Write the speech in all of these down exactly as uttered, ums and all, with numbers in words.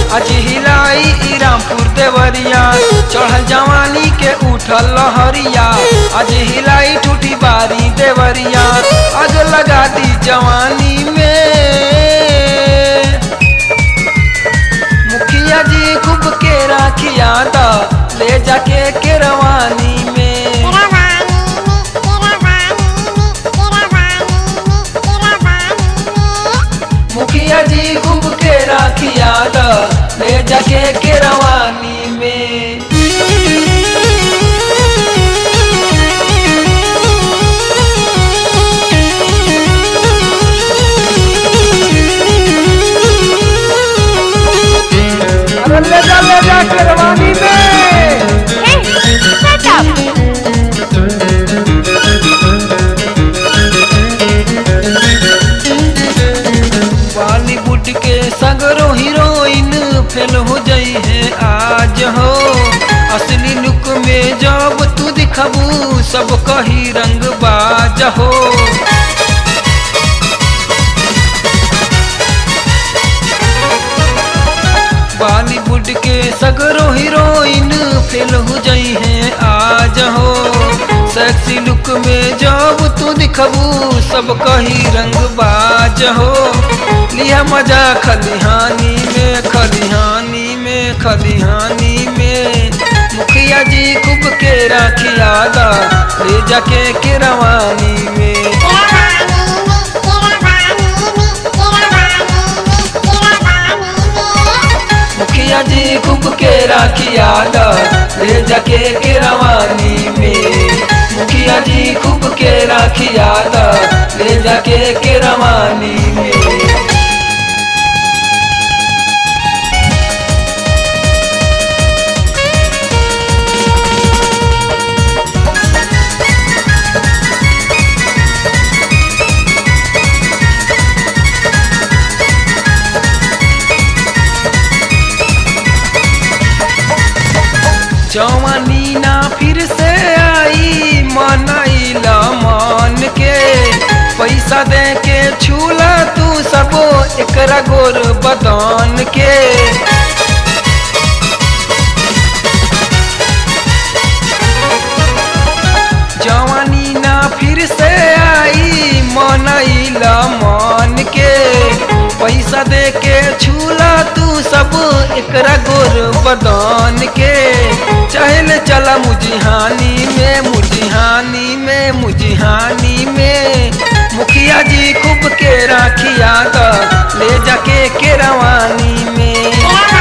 आज हिलाई ई रामपुर देवरिया चढ़ल जवानी के उठल लहरिया आज हिलाई ठूठी बारी देवरिया आज लगा दी जवानी में मुखिया जी खूब के राखिया दा ले जाके केरवानी में मुखिया जी खूब के राखिया दा ले जाके केरवानी में अरे ले जा ले जा केरवानी में बॉलीवुड के सगरो हीरोइन फेल हो जाई है आज हो असली लुक में जब तू दिखबू सब कही रंग बाज हो बॉलीवुड के सगरो हीरोइन फेल हो जाई है आज हो सेक्सी लुक में जब तू दिखबू सब कही रंग बाज हो लिया मजा खलिहानी में खलिहानी में खलिहानी में मुखिया जी खूब के राखिया दा ले जाके केरवानी में मुखिया जी खूब के राखिया दा ले जाके केरवानी में मुखिया जी खूब के राखिया दा ले जाके केरवानी में जवानी ना फिर से आई मनाइला मान के पैसा दे के छूला तू सबो एकरा गोर बदान के जवानी ना फिर से आई मनाइला मान के पैसा दे के छूला तू सब एकरा गोर बदान के चहल चला मुजिहानी में मुजिहानी में मुजिहानी में मुखिया जी खूब के राखिया दा ले जाके केरवानी में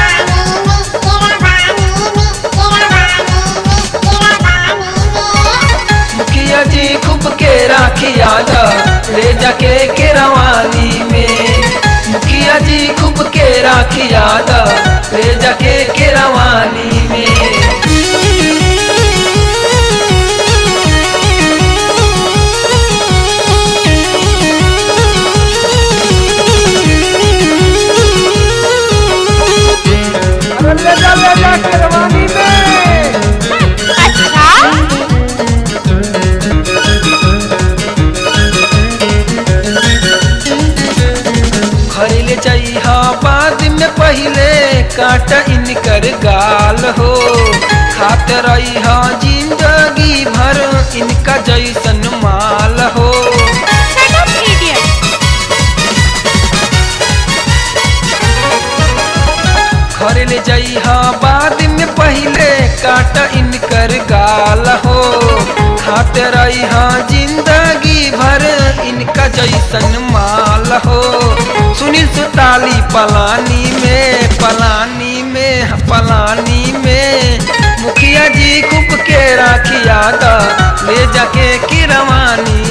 मुखिया जी खूब के राखिया दा ले जाके केरवानी में मुखिया जी खूब के राखिया दा ले जाके केरवानी में ले जा ले जा केरवानी में अच्छा घरे ले जाइहा बाद में पहले काटा इनकर गाल हो खात रहिहा जिंदगी भर इनका जैसन माल हो घरे ले जाइहा बाद में पहले काटा इनकर गाल हो खाते रहिहा जिंदगी भर इनका जैसन माल हो सुनील सुताली पलानी में पलानी में पलानी में मुखिया जी खूब के राखिया दा ले जाके केरवानी